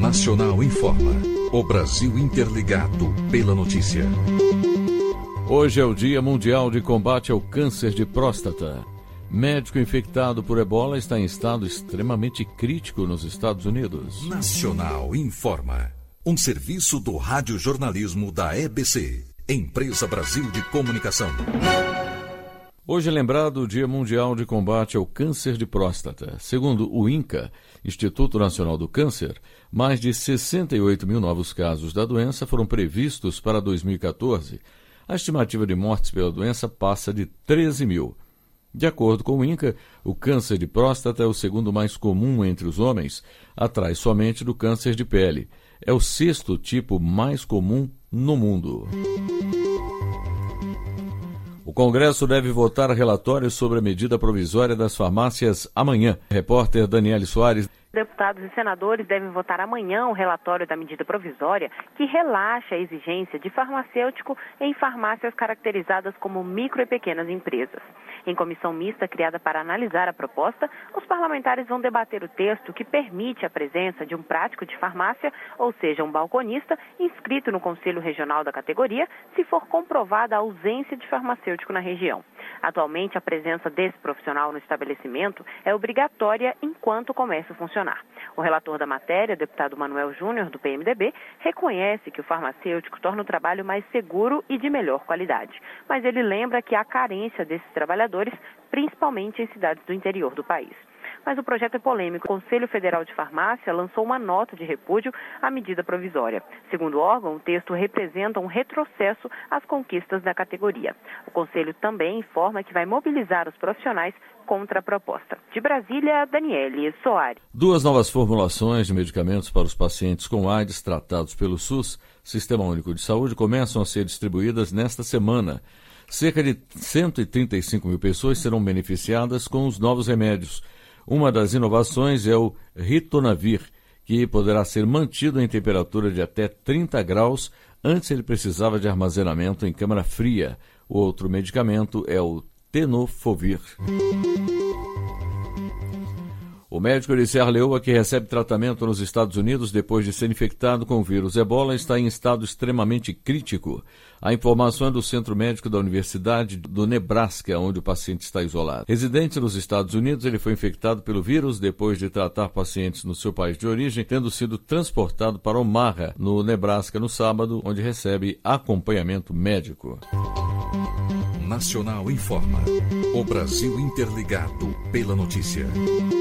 Nacional informa. O Brasil interligado pela notícia. Hoje é o Dia Mundial de Combate ao Câncer de Próstata. Médico infectado por ebola está em estado extremamente crítico nos Estados Unidos. Nacional informa. Um serviço do radiojornalismo da EBC, Empresa Brasil de Comunicação. Hoje é lembrado o Dia Mundial de Combate ao Câncer de Próstata. Segundo o INCA, Instituto Nacional do Câncer, mais de 68 mil novos casos da doença foram previstos para 2014. A estimativa de mortes pela doença passa de 13 mil. De acordo com o INCA, o câncer de próstata é o segundo mais comum entre os homens, atrás somente do câncer de pele. É o sexto tipo mais comum no mundo. O Congresso deve votar relatório sobre a medida provisória das farmácias amanhã. Repórter Daniele Soares. Deputados e senadores devem votar amanhã o relatório da medida provisória que relaxa a exigência de farmacêutico em farmácias caracterizadas como micro e pequenas empresas. Em comissão mista criada para analisar a proposta, os parlamentares vão debater o texto que permite a presença de um prático de farmácia, ou seja, um balconista, inscrito no Conselho Regional da categoria, se for comprovada a ausência de farmacêutico na região. Atualmente, a presença desse profissional no estabelecimento é obrigatória enquanto o comércio funcionar. O relator da matéria, deputado Manuel Júnior, do PMDB, reconhece que o farmacêutico torna o trabalho mais seguro e de melhor qualidade. Mas ele lembra que há carência desses trabalhadores, principalmente em cidades do interior do país. Mas o projeto é polêmico. O Conselho Federal de Farmácia lançou uma nota de repúdio à medida provisória. Segundo o órgão, o texto representa um retrocesso às conquistas da categoria. O Conselho também informa que vai mobilizar os profissionais contra a proposta. De Brasília, Daniele Soares. Duas novas formulações de medicamentos para os pacientes com AIDS tratados pelo SUS, Sistema Único de Saúde, começam a ser distribuídas nesta semana. Cerca de 135 mil pessoas serão beneficiadas com os novos remédios. Uma das inovações é o Ritonavir, que poderá ser mantido em temperatura de até 30 graus. Antes ele precisava de armazenamento em câmara fria. O outro medicamento é o Tenofovir. O médico de Serra Leoa, que recebe tratamento nos Estados Unidos depois de ser infectado com o vírus ebola, está em estado extremamente crítico. A informação é do Centro Médico da Universidade do Nebraska, onde o paciente está isolado. Residente nos Estados Unidos, ele foi infectado pelo vírus depois de tratar pacientes no seu país de origem, tendo sido transportado para Omaha, no Nebraska, no sábado, onde recebe acompanhamento médico. Nacional informa. O Brasil interligado pela notícia.